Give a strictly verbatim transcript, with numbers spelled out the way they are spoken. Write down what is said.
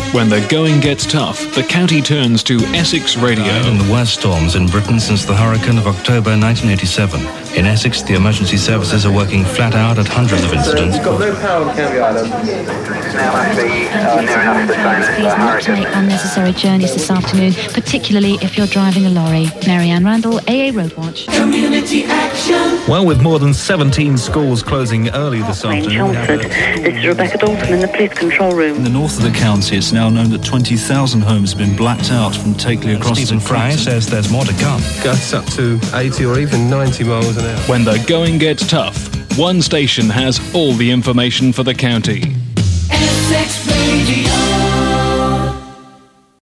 When the going gets tough, the county turns to Essex Radio. In the worst storms in Britain since the hurricane of October nineteen eighty-seven. In Essex, the emergency services are working flat out at hundreds of incidents. You've got no power on Canvey Island. Please not to make unnecessary journeys this afternoon, particularly if you're driving a lorry. Marianne Randall, A A Roadwatch. Community action. Well, with more than seventeen schools closing early this afternoon. Chelmsford. This is Rebecca Dalton in the police control room. In the north of the county, it's now known that twenty thousand homes have been blacked out from Takeley across Stephen to Fry says there's more to come. Gusts up to eighty or even ninety miles an hour. When the going gets tough, one station has all the information for the county. Essex